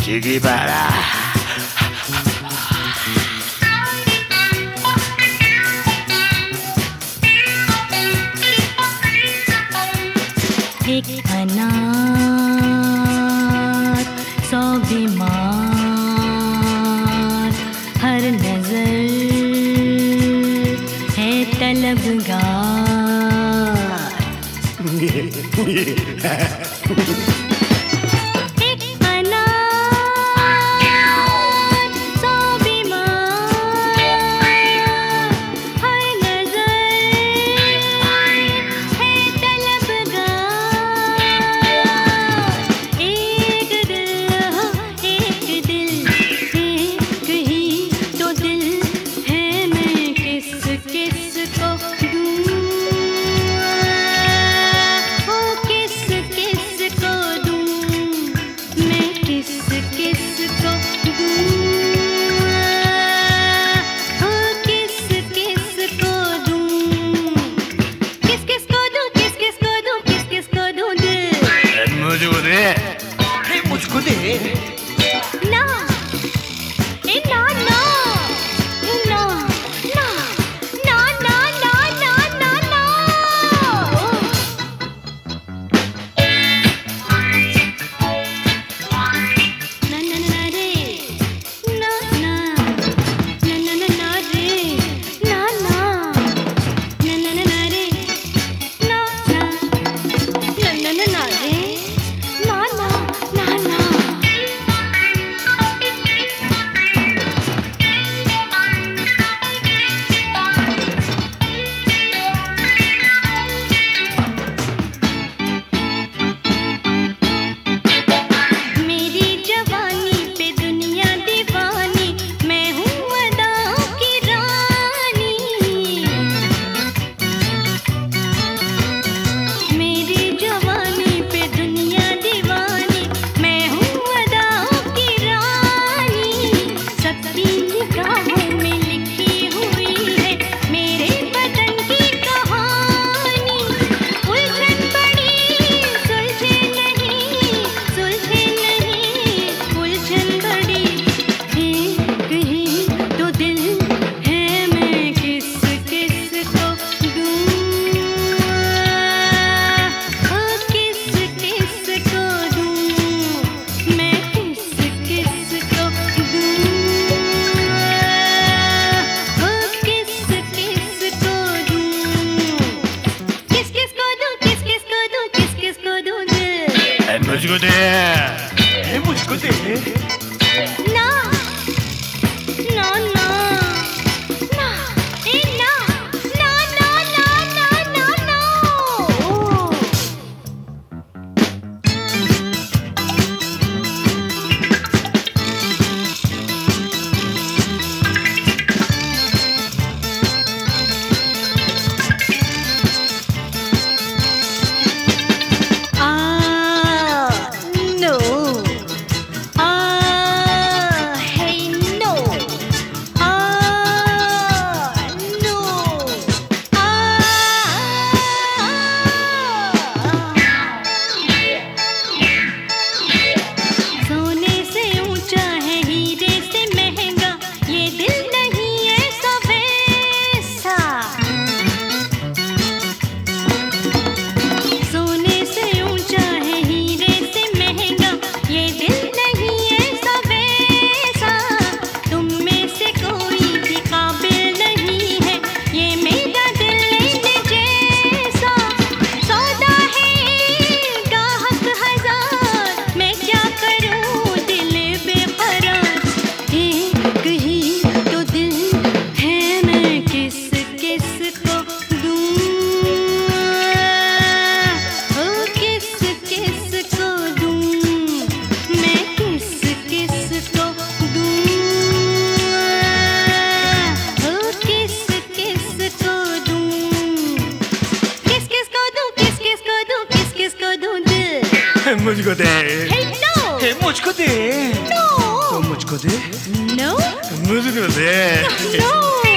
Chiqui para. एक अनाथ 100 बीमार, हर नजर है तलबगार। मुझको दे ना, ए ना ना ना ना ना ना ना ना ना ना ना ना ना रे ना ना ना ना ना ना रे ना ना ना ना ना ना रे ना ना ना ना ना ना रे मुझको दे, मुझको दे ना ना ना ना ए ना ना ना ना ना ना ना मुझको दे, मुझको दे, No. तो मुझको दे, No. मुझको दे। No.